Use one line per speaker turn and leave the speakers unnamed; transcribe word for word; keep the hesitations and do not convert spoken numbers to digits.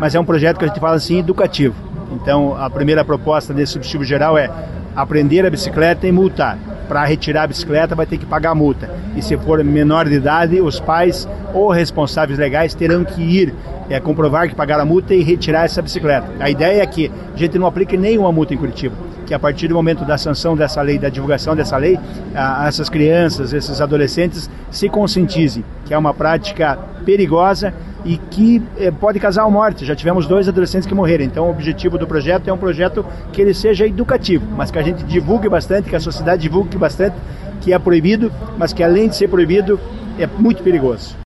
mas é um projeto que a gente fala assim, educativo. Então, a primeira proposta desse subsídio geral é aprender a bicicleta e multar. Para retirar a bicicleta vai ter que pagar a multa. E se for menor de idade, os pais ou responsáveis legais terão que ir é, comprovar que pagaram a multa e retirar essa bicicleta. A ideia é que a gente não aplique nenhuma multa em Curitiba, que a partir do momento da sanção dessa lei, da divulgação dessa lei, a, essas crianças, esses adolescentes se conscientizem que é uma prática perigosa e que eh, pode causar a morte. Já tivemos dois adolescentes que morreram. Então o objetivo do projeto é um projeto que ele seja educativo, mas que a gente divulgue bastante, que a sociedade divulgue bastante, que é proibido, mas que além de ser proibido, é muito perigoso.